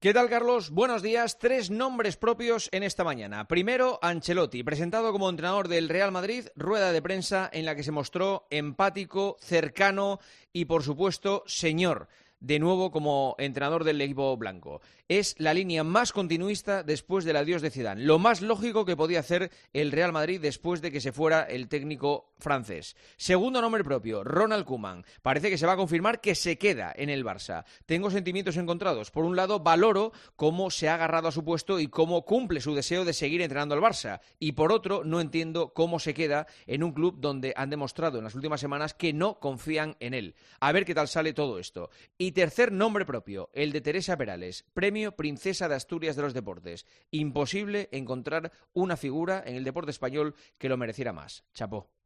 ¿Qué tal, Carlos? Buenos días. 3 nombres propios en esta mañana. Primero, Ancelotti, presentado como entrenador del Real Madrid, rueda de prensa en la que se mostró empático, cercano y, por supuesto, señor. De nuevo como entrenador del equipo blanco. Es la línea más continuista después del adiós de Zidane. Lo más lógico que podía hacer el Real Madrid después de que se fuera el técnico francés. Segundo nombre propio, Ronald Koeman. Parece que se va a confirmar que se queda en el Barça. Tengo sentimientos encontrados. Por un lado, valoro cómo se ha agarrado a su puesto y cómo cumple su deseo de seguir entrenando al Barça. Y por otro, no entiendo cómo se queda en un club donde han demostrado en las últimas semanas que no confían en él. A ver qué tal sale todo esto. Y tercer nombre propio, el de Teresa Perales, premio Princesa de Asturias de los Deportes. Imposible encontrar una figura en el deporte español que lo mereciera más. Chapó.